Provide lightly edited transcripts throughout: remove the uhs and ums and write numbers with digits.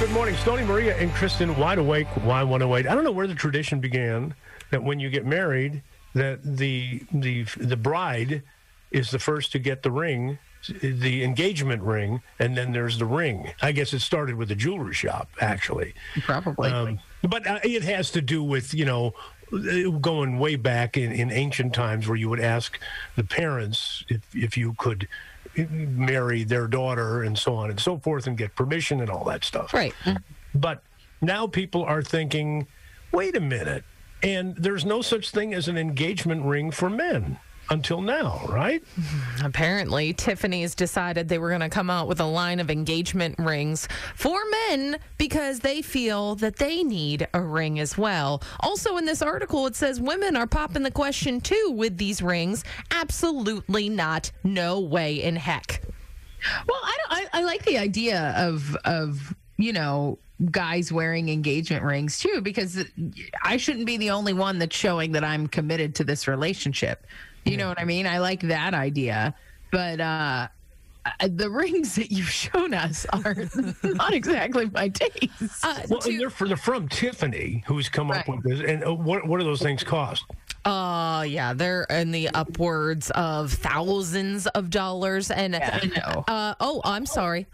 Good morning. Stony Maria and Kristen, wide awake, Y108. I don't know where the tradition began that when you get married, that the bride is the first to get the ring, the engagement ring, and then there's the ring. I guess it started with the jewelry shop, actually. Probably. But it has to do with, going way back in ancient times where you would ask the parents if you could marry their daughter and so on and so forth and get permission and all that stuff. Right. But now people are thinking, wait a minute, and there's no such thing as an engagement ring for men until now, right? Apparently, Tiffany's decided they were going to come out with a line of engagement rings for men because they feel that they need a ring as well. Also, in this article, it says women are popping the question, too, with these rings. Absolutely not. No way in heck. Well, I like the idea of guys wearing engagement rings, too, because I shouldn't be the only one that's showing that I'm committed to this relationship. You know what I mean? I like that idea. But the rings that you've shown us are not exactly my taste. Well, and they're from Tiffany, who's come up with this. And what do those things cost? Yeah, they're in the upwards of thousands of dollars. And I'm sorry.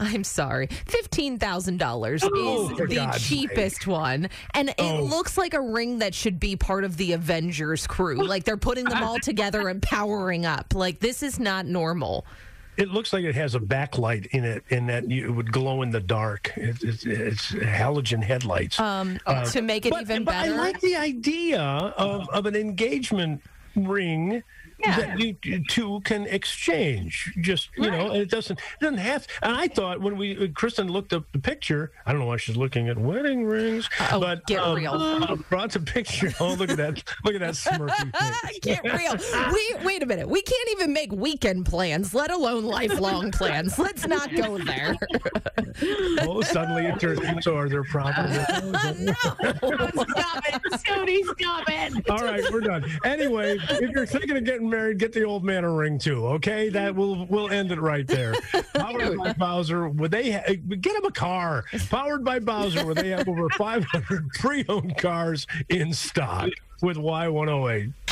$15,000 is the cheapest one. And it looks like a ring that should be part of the Avengers crew. Like they're putting them all together and powering up. Like this is not normal. It looks like it has a backlight in it, and that it would glow in the dark. It's halogen headlights. To make it even better. I like the idea of an engagement ring that you two can exchange. Just it doesn't have. And I thought when Kristen looked up the picture, I don't know why she's looking at wedding rings, but get real. Brought the picture. Oh, look at that! Look at that smirky face. Get real. Wait a minute. We can't even make weekend plans, let alone lifelong plans. Let's not go there. Oh, suddenly it turns into their problem. No. Stop it, Stoney, stop it. All right, we're done. Anyway, if you're thinking of getting married, get the old man a ring too. Okay, that we'll end it right there. Powered by Bowser, would they get him a car? Powered by Bowser, where they have over 500 pre-owned cars in stock with Y108.